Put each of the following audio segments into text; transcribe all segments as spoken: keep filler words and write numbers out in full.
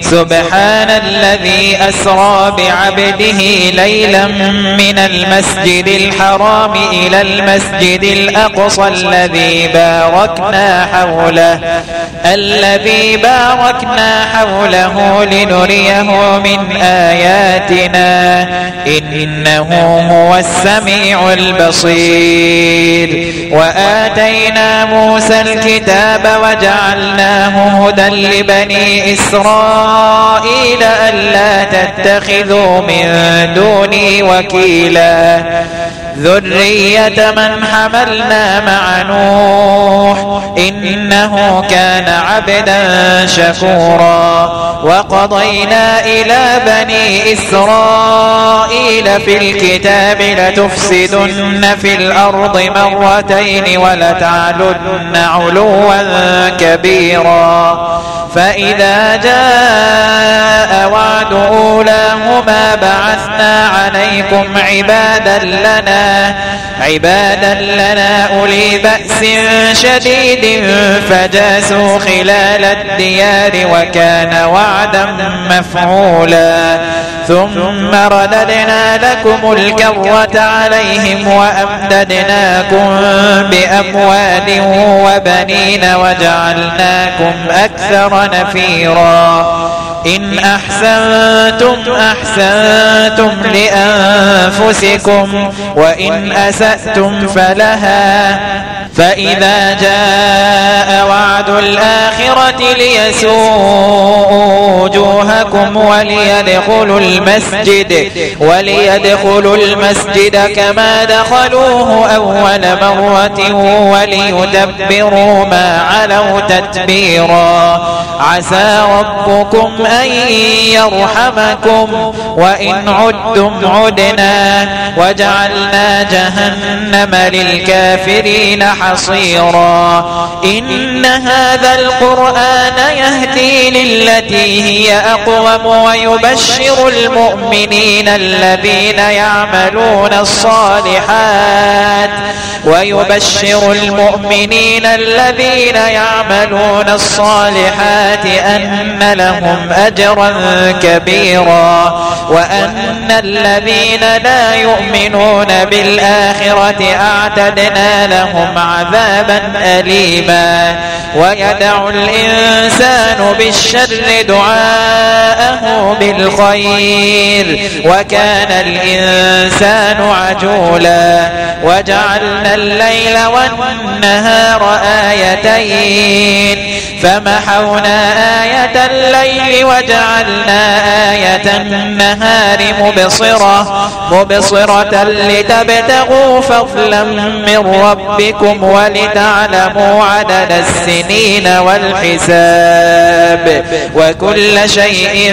سبحان الذي أسرى بعبده ليلا من المسجد الحرام إلى المسجد الأقصى الذي باركنا حوله الذي باركنا حوله لنريه من آياتنا إنه هو السميع البصير. وآتينا موسى الكتاب وجعلناه هدى لبني إسرائيل ألا تتخذوا من دوني وكيلا ذرية من حملنا مع نوح إنه كان عبدا شكورا. وقضينا إلى بني إسرائيل في الكتاب لتفسدن في الأرض مرتين ولتعلن علوا كبيرا فإذا جاء وعد أولاهما بعثنا عليكم عبادا لنا عبادا لنا أولي بأس شديد فجاسوا خلال الديار وكان وعدا مفعولا. ثم رددنا لكم الكرة عليهم وأمددناكم بأموال وبنين وجعلناكم أكثر نفيرا. إن أحسنتم أحسنتم لأنفسكم وإن أسأتم فلها فإذا جاء وعد الآخرة ليسوءوا وجوهكم وليدخلوا المسجد وليدخلوا المسجد كما دخلوه أول مرة وليتبروا ما علوا تتبيرا. عسى ربكم أن يرحمكم وإن عدتم عدنا وجعلنا جهنم للكافرين حصيرا. إن هذا القرآن يهدي للتي هي أقوم ويبشر المؤمنين الذين يعملون الصالحات ويبشر المؤمنين الذين يعملون الصالحات أن لهم أجرا كبيرا وأن الذين لا يؤمنون بالآخرة أعتدنا لهم عذابا أليما. ويدع الإنسان بالشر دعاءه بالخير وكان الإنسان عجولا. وجعلنا الليل والنهار آيتين فمحونا آية الليل وجعلنا آية النهار مبصرة مبصرة لتبتغوا فضلا من ربكم ولتعلموا عدد السنين والحساب وكل شيء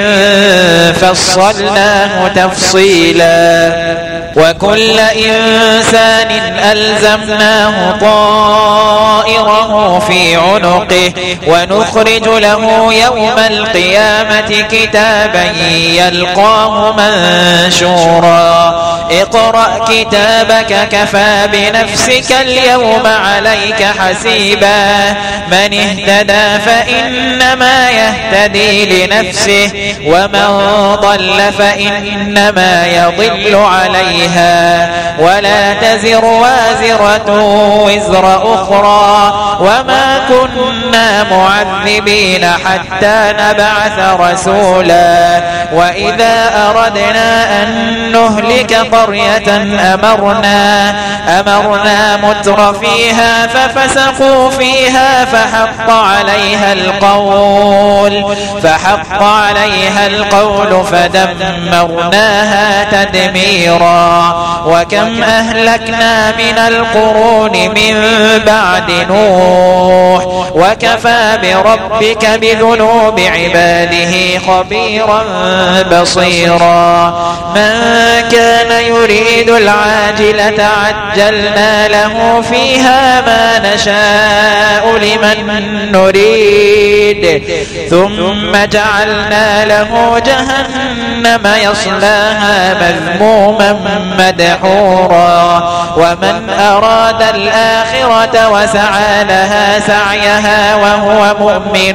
فصلناه تفصيلا. وكل إنسان ألزمناه طائره في عنقه ونخرج له يوم القيامة كتابا يلقاه منشورا. اقرأ كتابك كفى بنفسك اليوم عليك حسيبا. من اهتدى فإنما يهتدي لنفسه ومن ضل فإنما يضل عليها ولا تزر وازرة وزر أخرى وما كنا معذبين حتى نبعث رسولا. وإذا أردنا أن نهلك قرية أمرنا أمرنا متر فيها ففسقوا فيها فحق عليها القول فحق عليها القول فدمرناها تدميرا. وكم أهلكنا من القرون من بعد نوح وكفى بربك بذنوب عباده خبيرا بصيرا. من كان يريد العاجلة عجلنا له فيها ما نشاء لمن نريد ثم جعلنا له جهنم يصلاها مذموما مدحورا. ومن أراد الآخرة وسعى لها سعيها وهو مؤمن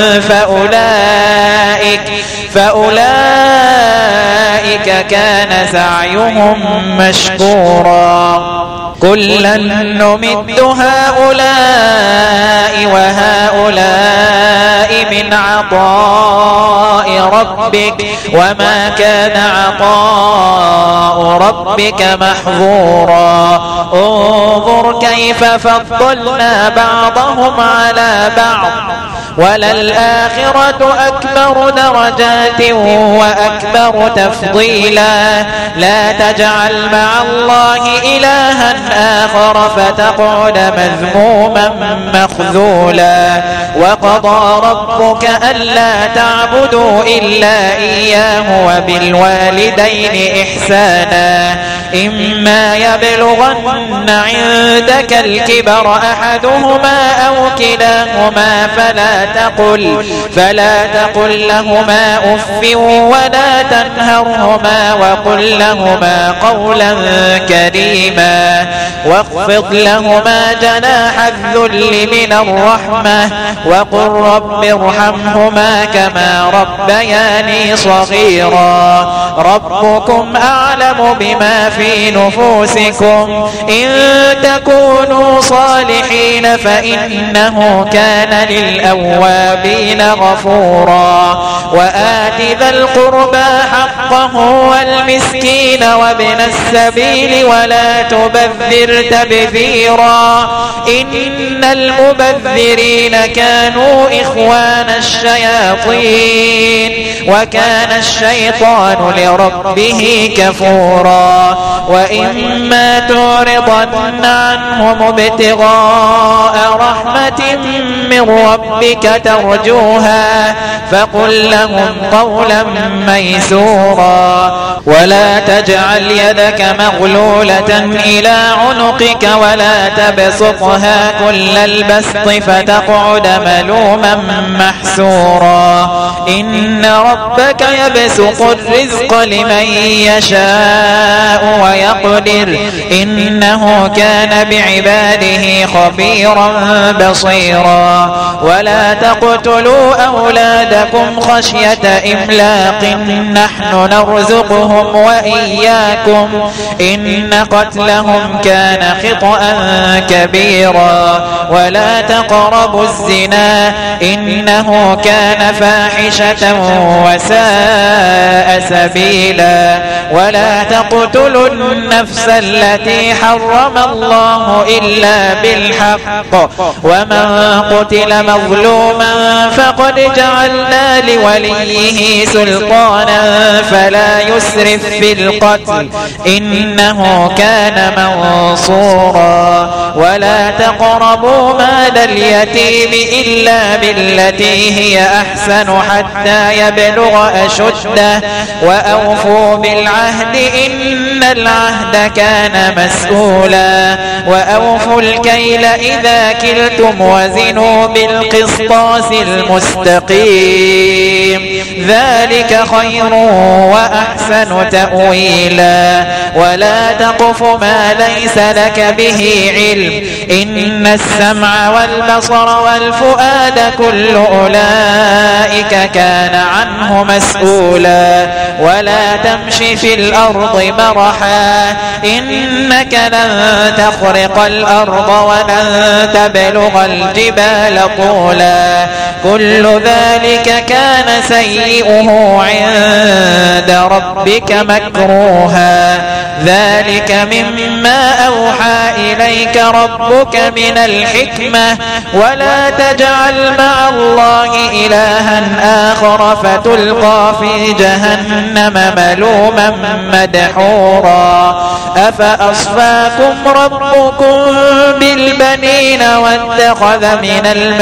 فأولئك, فأولئك كان سعيهم مشكورا كلا نمد هؤلاء وهؤلاء من عطاء ربك وما كان عطاء ربك محظورا انظر كيف فضلنا بعضهم على بعض وللآخرة أكبر درجات وأكبر تفضيلا لا تجعل مع الله إلها آخر فتقعد مذموما مخذولا وقضى ربك ألا تعبدوا إلا إياه وبالوالدين إحسانا إما يبلغن عندك الكبر أحدهما أو كلاهما فلا تقل فلا تقل لهما أف ولا تنهرهما وقل لهما قولا كريما واخفض لهما جناح الذل من الرحمة وقل رب ارحمهما كما ربياني صغيرا ربكم أعلم بما في نفوسكم إن تكونوا صالحين فإنه كان للأوابين غفورا وآت ذا القربى حقه والمسكين وابن السبيل ولا تبذر تبذيرا إن المبذرين كانوا إخوان الشياطين وكان الشيطان لربه كفورا وإما تعرضن عنهم ابتغاء رحمة من ربك ترجوها فقل لهم قولا ميسورا ولا تجعل يدك مغلولة إلى عنقك ولا تبسطها كل البسط فتقعد ملوما محسورا إن ربك يبسط الرزق لمن يشاء ويقدر إنه كان بعباده خبيرا بصيرا ولا تقتلوا أولادكم خشية إملاق نحن نرزقهم وإياكم إن قتلهم كان خطأ كبيرا ولا تقربوا الزنا إنه كان فاحشة وساء سبيلا ولا تقتلوا النفس التي حرم الله إلا بالحق ومن قتل مظلوما فقد جعلنا لوليه سلطانا فلا يسرف في القتل إنه كان منصورا ولا تقربوا مال اليتيم إلا بالتي هي أحسن حتى يبلغ أشده وأوفوا بالعهد إن العهد كان مسؤولا وأوفوا الكيل إذا كلتم وزنوا بالقسطاس المستقيم ذلك خير وأحسن تأويلا ولا تقف ما ليس لك به علم إن السمع والبصر والفؤاد كل أولئك كان عنه مسؤولا ولا تمش في الأرض مرحا إنك لن تخرق الأرض ولن تبلغ الجبال طولا كل ذلك كان سيئه عند ربك مكروها ذلك مما أوحى إليك ربك من الحكمة ولا تجعل مع الله إلها آخر فتلقى في جهنم ملوما مدحورا أفأصفاكم ربكم بالبنين واتخذ من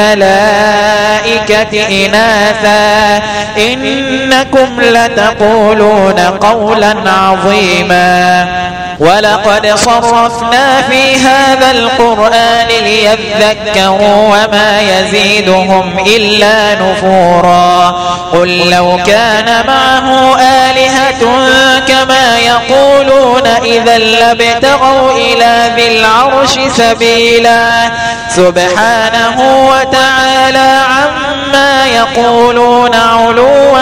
الملائكة إناثا إنكم لتقولون قولا عظيما ولقد صرفنا في هذا القرآن ليذكروا وما يزيدهم إلا نفورا قل لو كان معه آلهة كما يقولون إذا لابتغوا إلى ذي العرش سبيلا سبحانه وتعالى عما يقولون علوا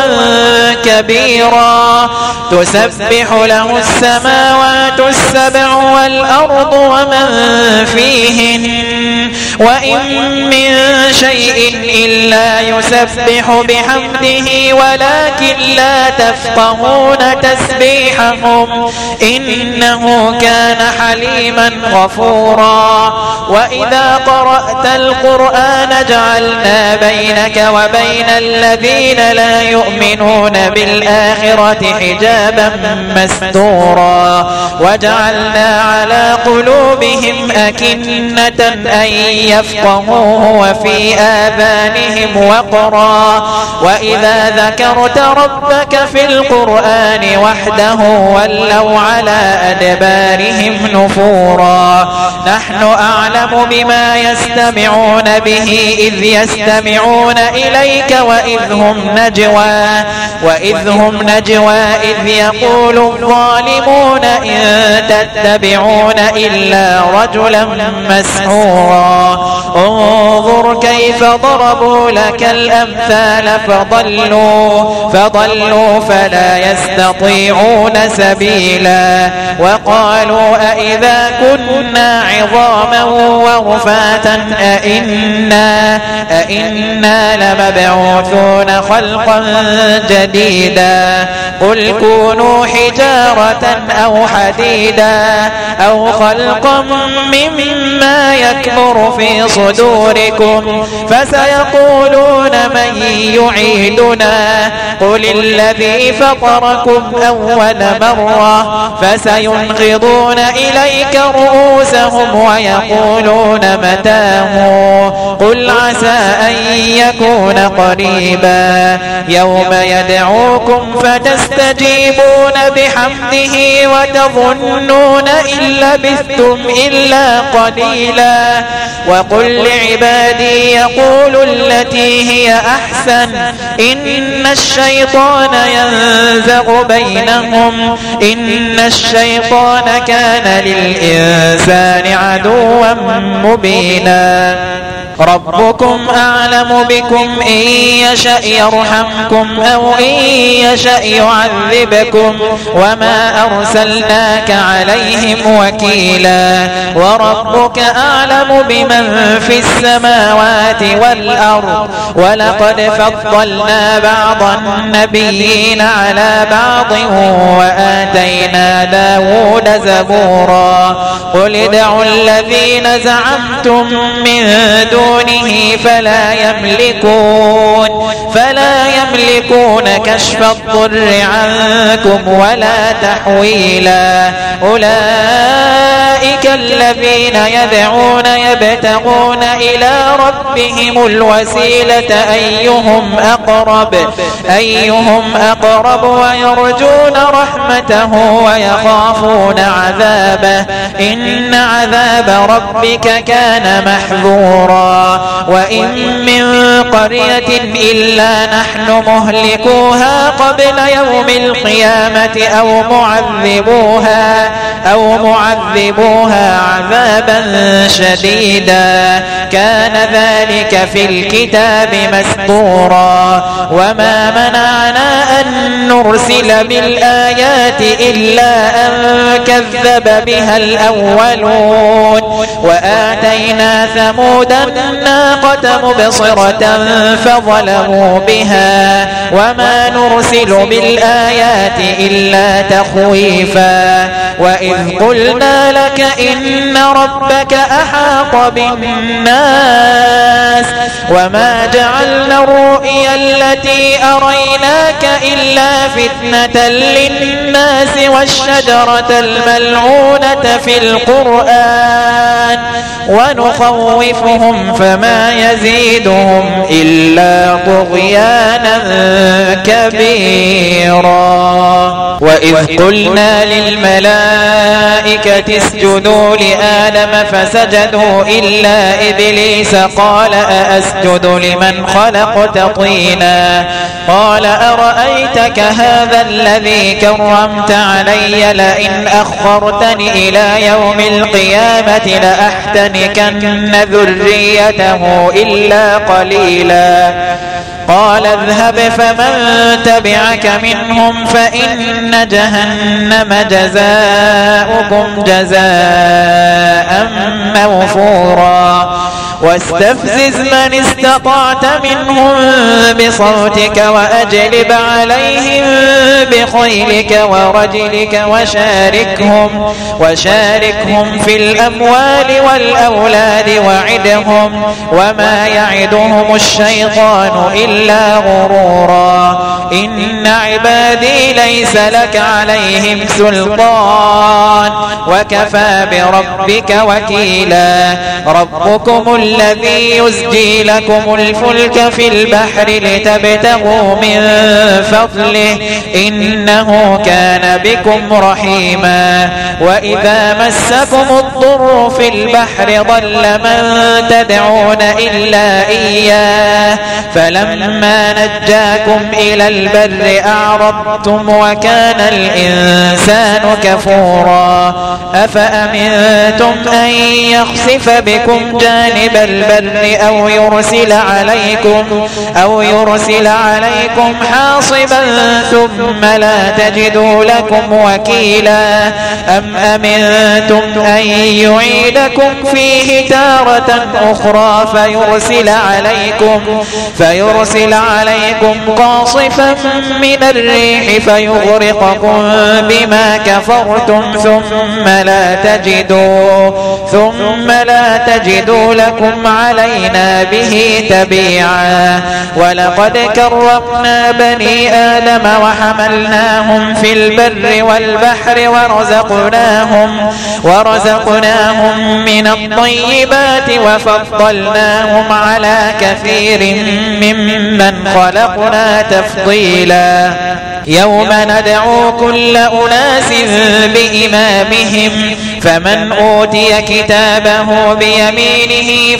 كبيرا تسبح له السماوات السبع والأرض ومن فيهن وإن من شيء إلا يسبح بحمده ولكن لا تفقهون تسبيحهم إنه كان حليما غفورا وإذا قرأت القرآن جعلنا بينك وبين الذين لا يؤمنون بالآخرة حجابا مستورا وجعلنا على قلوبهم أكنة أن يفقهوه وفي آذانهم وقرا وإذا ذكرت ربك في القرآن وحده ولوا على أدبارهم نفورا نحن أعلم بما يستمعون به إذ يستمعون إليك وإذ هم نجوى وإذ هم نجوى إذ يقول الظالمون إن تتبعون إلا رجلا مسحورا انظر كيف ضربوا لك الأمثال فضلوا فضلوا فلا يستطيعون سبيلا وقالوا أئذا كنا عظاما ورفاتا أئنا أئنا لمبعوثون خلقا جديدا قل كونوا حجارة أو حديدا أو خلقا مما يكبر في صدوركم فسيقولون من يعيدنا قل الذي فطركم أول مرة فسينغضون إليك رؤوسهم ويقولون متاه قل عسى أن يكون قريبا يوم يدعوكم فتستجيبون بحمده وتظنون إن لبثتم إلا قليلا وقل لعبادي يقولوا التي هي أحسن إن الشيطان ينزغ بينهم إن الشيطان كان للإنسان عدوا مبينا ربكم أعلم بكم إن يشأ يرحمكم أو إن يشأ يعذبكم وما أرسلناك عليهم وكيلا وربك أعلم بمن في السماوات والأرض ولقد فضلنا بعض النبيين على بعض وآتينا داود زبورا قل ادعوا الذين زعمتم من دونه فلا يملكون فلا يملكون كشف الضر عنكم ولا تحويلا أولئك الذين يدعون يبتغون إلى ربهم الوسيلة أيهم أقرب أيهم أقرب ويرجون رحمته ويخافون عذابه إن عذاب ربك كان محذورا وإن من قرية إلا نحن مهلكوها قبل يوم القيامة أو معذبوها أو معذبوها عذابا شديدا كان ذلك في الكتاب مسطورا وما منعنا أن نرسل بالآيات إلا أن كذب بها الأولون وآتينا ثمود الناقة مبصرة فظلموا بها وما نرسل بالآيات إلا تخويفا وإذ قلنا لك إن ربك أحاط بالناس وما جعلنا الرؤيا التي أريناك إلا فتنة للناس والشجرة الملعونة في القرآن ونخوفهم فما يزيدهم إلا طغيانا كبيرا وإذ قلنا للملائكة الملائكة اسجدوا لآدم فسجدوا إلا إبليس قال أأسجد لمن خلقت طينا قال أرأيتك هذا الذي كرمت علي لئن أخرتني إلى يوم القيامة لأحتنكن ذريته إلا قليلا قال اذهب فمن تبعك منهم فإن جهنم جزاؤكم جزاء موفورا واستفزز من استطعت منهم بصوتك وأجلب عليهم بخيلك ورجلك وشاركهم, وشاركهم في الأموال والأولاد وعدهم وما يعدهم الشيطان إلا غرورا إن عبادي ليس لك عليهم سلطان وكفى بربك وكيلا ربكم الذي يزجي لكم الفلك في البحر لتبتغوا من فضله إنه كان بكم رحيما وإذا مسكم الضر في البحر ضل من تدعون إلا إياه فلما نجاكم إلى البر أعرضتم وكان الإنسان كفورا أفأمنتم أن يخسف بكم جانب البر أو يرسل عليكم أو يرسل عليكم حاصبا ثم لا تجدوا لكم وكيلا أم أمنتم أن يعيدكم فيه تارة أخرى فيرسل عليكم فيرسل عليكم قاصفا من الريح فيغرقكم بما كفرتم ثم لا تجدوا ثم لا تجدوا لكم علينا به تبيعا ولقد كرمنا بني آدم وحملناهم في البر والبحر ورزقناهم ورزقناهم من الطيبات وفضلناهم على كثير ممن خلقنا تفضيلا يوم ندعو كل أناس بإمامهم فمن أوتي كتابه بيمينه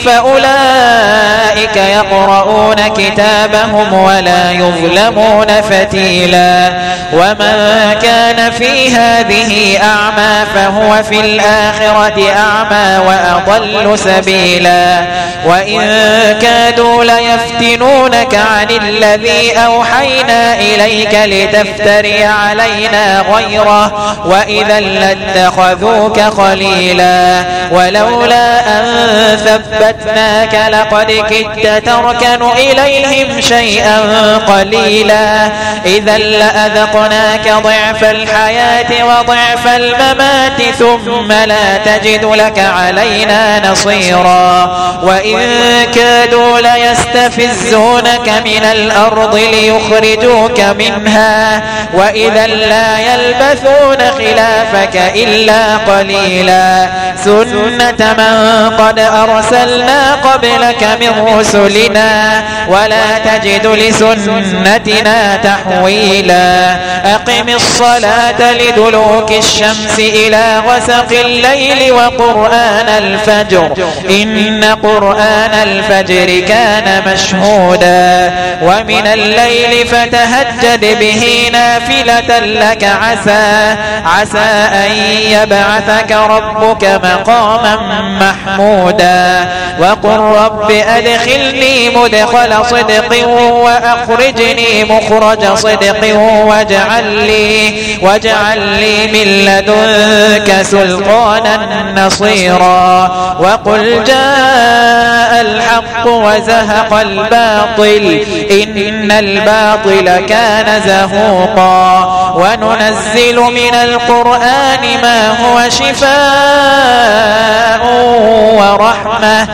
فأولئك يقرؤون كتابهم ولا يظلمون فتيلا ومن كان في هذه أعمى فهو في الآخرة أعمى وأضل سبيلا وإن كادوا ليفتنونك عن الذي أوحينا إليك لتفتري علينا غيره وإذا لاتخذوك خليلا ولولا أن ثبتناك لقد كدت تركن إليهم شيئا قليلا إذا لأذقناك ضعف الحياة وضعف الممات ثم لا تجد لك علينا نصيرا وإن كادوا ليستفزونك من الأرض ليخرجوك منها وإذا لا يلبثون خلافك إلا قليلا سنة من قد أرسلنا قبلك من رسلنا ولا تجد لسنتنا تحويلا أقم الصلاة لدلوك الشمس إلى غسق الليل وقرآن الفجر إن قرآن الفجر كان مشهودا ومن الليل فتهجد به نافلة لك عسى عسى أن يبعثك ربك مقاما محمودا وقل رب أدخلني مدخل صدق وأخرجني مخرج صدق واجعل لي واجعل لي من لدنك سلطانا نصيرا وقل جاء الحق وزهق الباطل إن الباطل كان زهوقا وننزل من القرآن ما هو شفاء ورحمة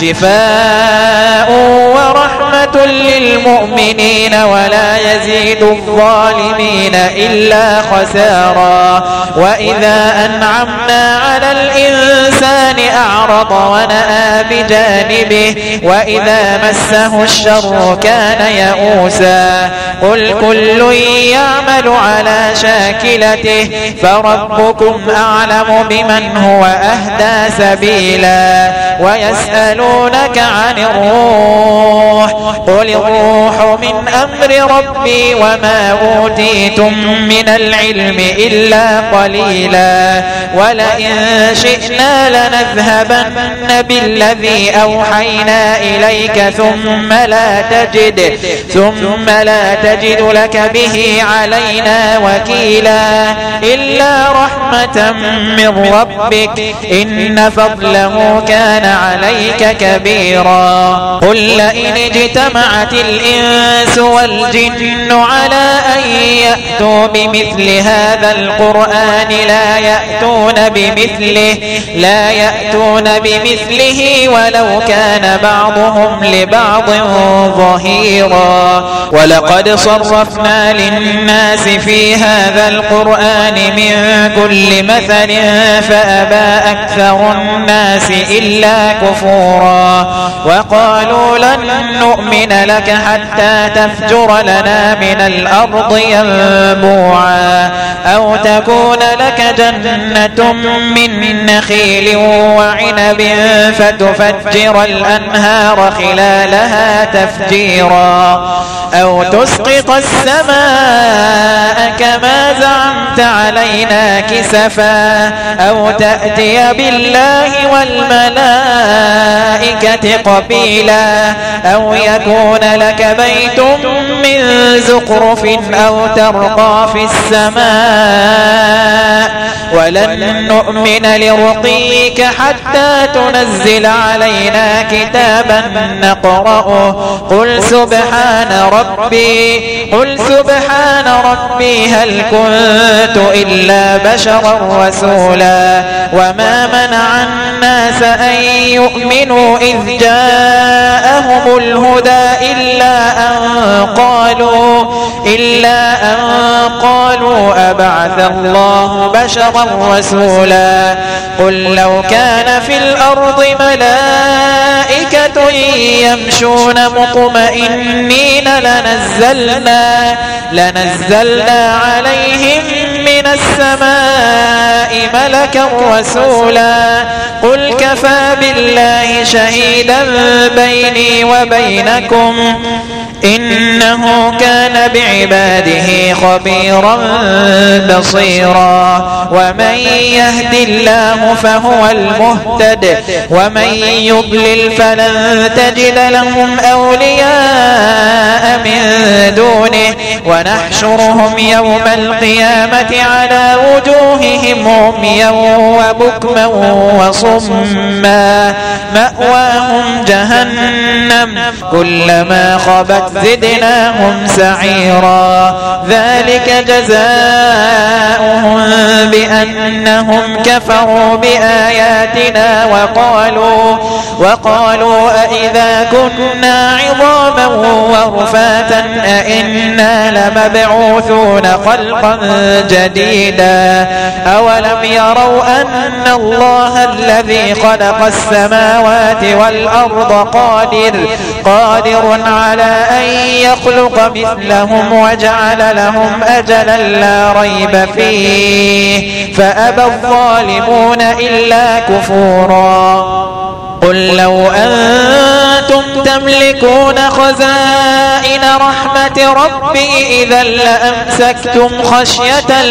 شفاء ورحمة للمؤمنين ولا يزيد الظالمين إلا خسارا. وإذا أنعمنا على الإنسان أعرض ونأى بجانبه وإذا مسه الشر كان يئوسا. قل كل يعمل على شاكلته فربكم أعلم بمن هو أهدى سبيلا. ويسألونك عن الروح قل الروح من أمر ربي وما أوتيتم من العلم إلا قليلا. ولئن شئنا لنذهبن بالذي أوحينا إليك ثم لا تجد ثم لا تجد لك به علينا وكيلا إلا رحمة من ربك إن فضله كان عليك كبيرا. قل لئن اجتمعت الإنس والجن على أن يأتوا بمثل هذا القرآن لا يأتون بمثله لا يأتون بمثله ولو كان بعضهم لبعض ظهيرا. ولقد صرفنا للناس في هذا القرآن من كل مثل فأبى أكثر الناس إلا كفورا. وقالوا لن نؤمن لك حتى تفجر لنا من الأرض ينبوعا أو تكون لك جنة من نخيل وعنب فتفجر الأنهار خلالها تفجيرا أو تسقط السماء كما زعمت علينا كسفا أو تأتي بالله والملائكة قبيلا أو يكون لك بيت من زخرف أو ترقى في السماء ولن نؤمن لرقيك حتى تنزل علينا كتابا نقرأه قل سبحان ربي قل سبحان ربي هل كنت إلا بشرا رسولا. وما منع الناس أن يؤمنوا إذ جاءهم الهدى إلا أن قالوا إلا أن قالوا أبعث الله بشرا رسولا. قل لو كان في الأرض ملائكة يمشون مطمئنين لنزلنا لنزلنا عليهم من السماء ملكا رسولا. قل كفى بالله شهيدا بيني وبينكم إنه كان بعباده خبيرا بصيرا. ومن يهد الله فهو المهتد ومن يضلل فلن تجد لهم أولياء من دونه ونحشرهم يوم القيامة على وجوههم عميا وبكما وصما مأواهم جهنم كلما خبت زدناهم سعيرا. ذلك جزاؤهم بأنهم كفروا بآياتنا وقالوا وقالوا أئذا كنا عظاما ورفاتا أئنا لمبعوثون خلقا جديدا. أولم يروا أن الله الذي خلق السماوات والأرض قادر قادر على أن يخلق مثلهم وجعل لهم أجلا لا ريب فيه فأبى الظالمون إلا كفورا. قل لو أنتم تملكون خزائن رحمة ربي إذا لأمسكتم خشية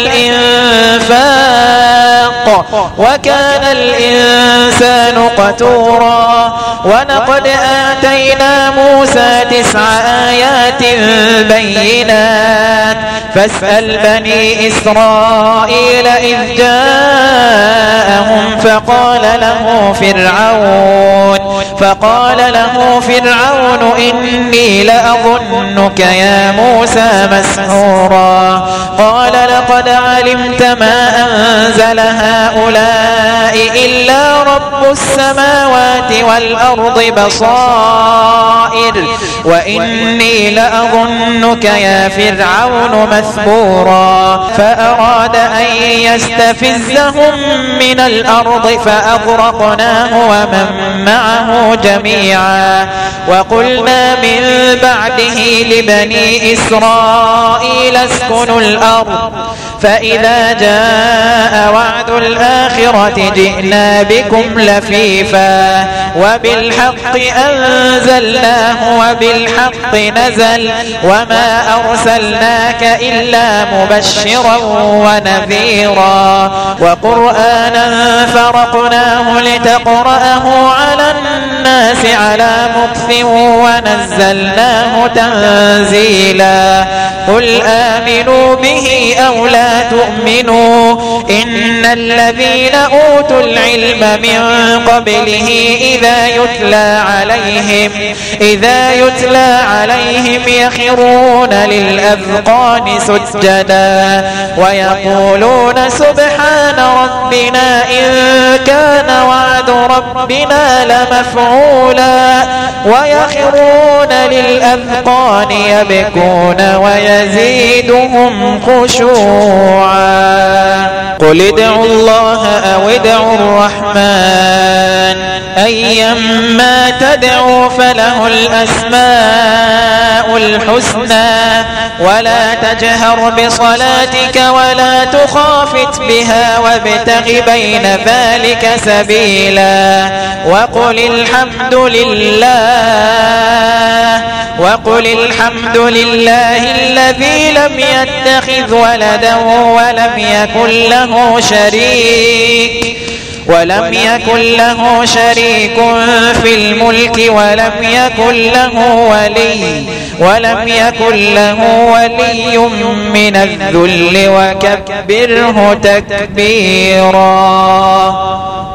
الإنفاق وكان الإنسان قتورا. ولقد آتينا موسى تسع آيات بينات فاسأل بني إسرائيل إذ جاءهم فقال له فرعون فقال له فرعون إني لأظنك يا موسى مسحورا قال لقد علمت ما أنزل هؤلاء إلا رب السماوات والأرض بصائر وإني لأظنك يا فرعون مثبورا فأراد أن يستفزهم من الأرض فأغرقناه ومن معه جميعا وقلنا من بعده لبني إسرائيل اسكنوا الأرض فإذا جاء وعد الآخرة جئنا بكم لفيفا وبالحق أنزلناه وبالحق نزل وما أرسلناك إلا مبشرا ونذيرا وقرآنا فرقناه لتقرأه على الناس على مكث ونزلناه تنزيلا قل آمنوا به أو لا تؤمنوا إن الذين أوتوا العلم من قبله إذا يتلى عليهم إذا يتلى عليهم يخرون للأذقان سجدا ويقولون سبحان ربنا إن كان وعد ربنا لمفعولا ويخرون للأذقان يبكون ويزيدهم خشوعا قل ادعوا الله أو ادعوا الرحمن أيما تدعوا فله الأسماء الحسنى ولا تجهر بصلاتك ولا تخافت بها وابتغ بين ذلك سبيلا وقل الحمد لله وقل الحمد لله الذي لم يتخذ ولدا ولم يكن له شريك ولم يكن له شريك في الملك ولم يكن له ولي ولم يكن له ولي من الذل وكبره تكبيرا.